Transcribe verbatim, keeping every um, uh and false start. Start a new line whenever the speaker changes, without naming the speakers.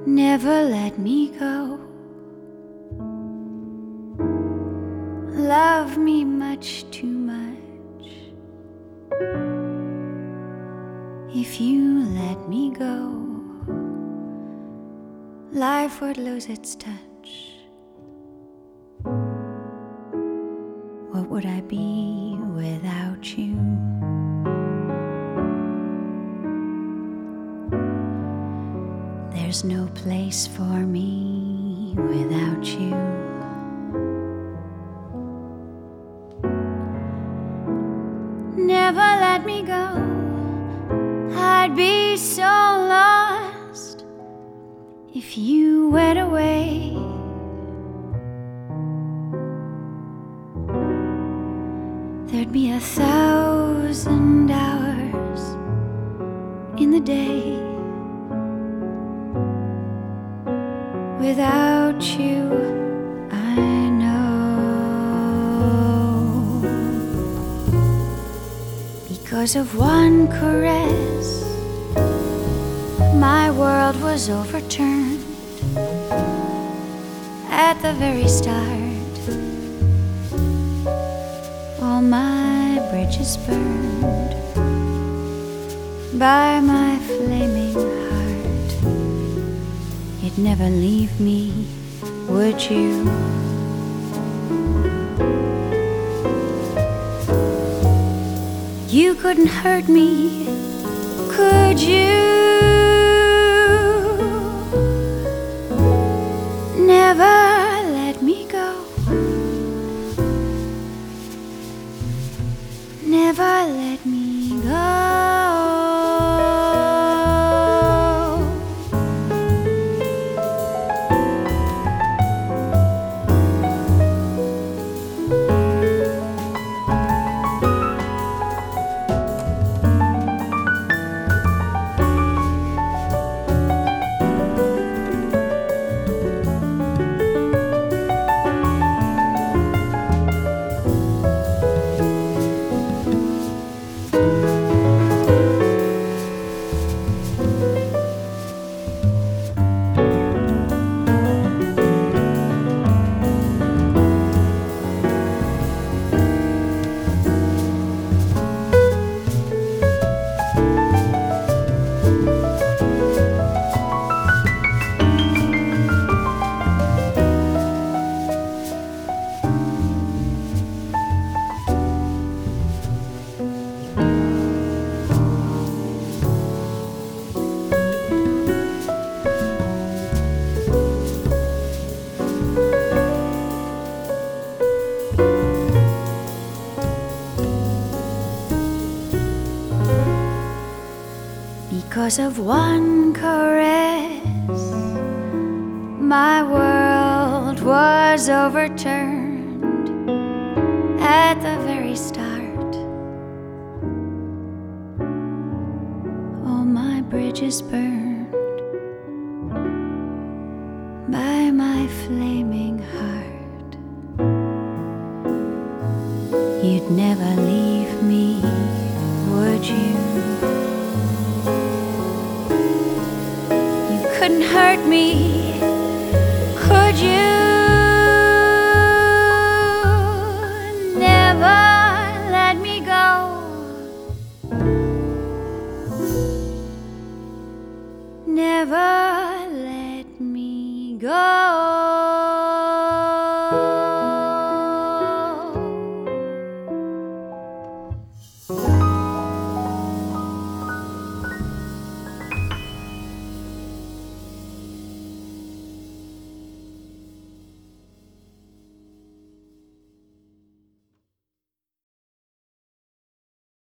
never let me go. Love me much too much. If you let me go, life would lose its touch. What would I be without you? There's no place for me without you. Never let me go. I'd be so lost if you went away. There'd be a thousand hours in the day without you, I know. Because of one caress, my world was overturned. At the very start, all my bridges burned by my flaming heart. You'd never leave me, would you? You couldn't hurt me, could you? Never let me go. Never let me go. Because of one caress, my world was overturned at the very start. All my bridges burned by my flaming heart. You'd never leave me, would you? Couldn't hurt me, could you? Never let me go.